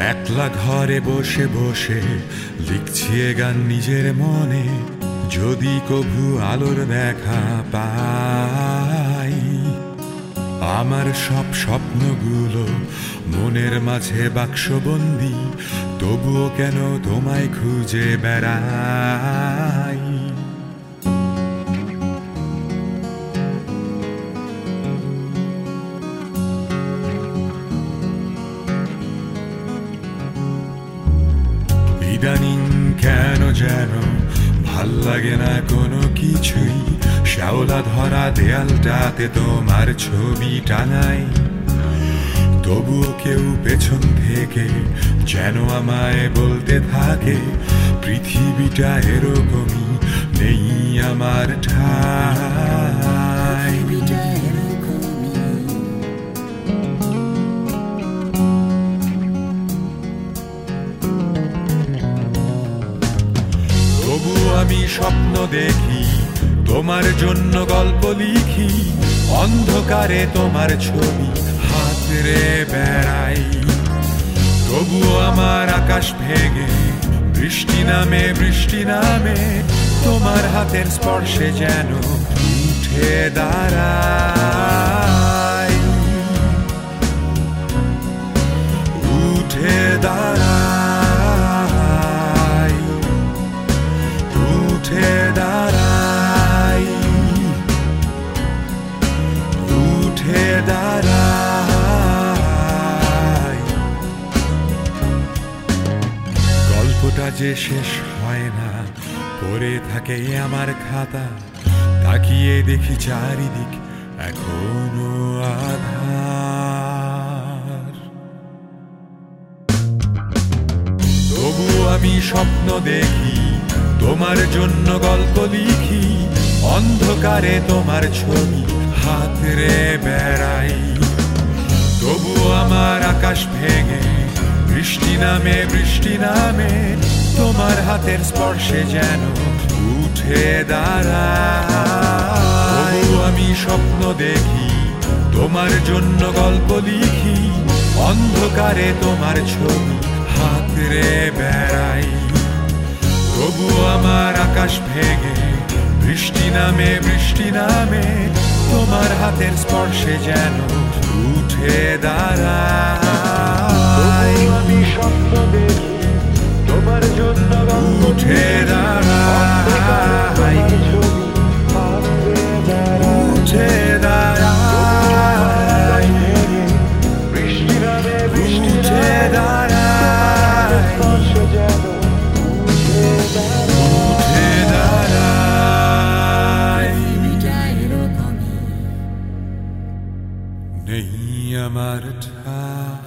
একলা ঘরে বসে বসে লিখছি এ গান নিজের মনে, যদি কভু আলোর দেখা পাই। আমার সব স্বপ্নগুলো মনের মাঝে বাক্সবন্দি, তবুও কেন তোমায় খুঁজে বেড়াই। ইদানিং কেন যেন ভাল লাগে না কোনো কিছুই, শ্যাওলা ধরা দেয়ালটাতে তোমার ছবি টানাই। তবুও কেউ পেছন থেকে যেন আমায় বলতে থাকে, পৃথিবীটা এরকমই, নেই আমার ঠাঁই। তবু আমি স্বপ্ন দেখি, তোমার জন্য গল্প লিখি, অন্ধকারে তোমার ছবি হাতরে বেড়াই। তবুও আমার আকাশ ভেঙে বৃষ্টি নামে, বৃষ্টি নামে, তোমার হাতের স্পর্শে যেন উঠে দাঁড়াই, উঠে দাঁড়াই, উঠে দাঁড়াই, উঠে দাঁড়াই। গল্পটা যে শেষ হয় না, পড়ে থাকে আমার খাতা, তাকিয়ে দেখি চারিদিক এখনো আধার। তবু আমি স্বপ্ন দেখি, তোমার জন্য গল্প লিখি, অন্ধকারে তোমার ছবি হাতরে বেড়াই। তবু আমার আকাশ ভেঙে বৃষ্টি নামে, বৃষ্টি নামে, তোমার হাতের স্পর্শে যেন উঠে দাঁড়াই। আমি স্বপ্ন দেখি, তোমার জন্য গল্প লিখি, অন্ধকারে তোমার ছবি হাতরে বেড়াই। তবু আমার আকাশ ভেঙে বৃষ্টি নামে, বৃষ্টি নামে, তোমার হাতের স্পর্শে যেন উঠে দাঁড়াই। আমি স্বপ্ন দেখি, তোমার জন্য উঠে দাঁড়াই, উঠে দাঁড়াই, বৃষ্টি নামে, উঠে দাঁড়াই, উঠে দাঁড়াই। নেই আমার ঠাঁই।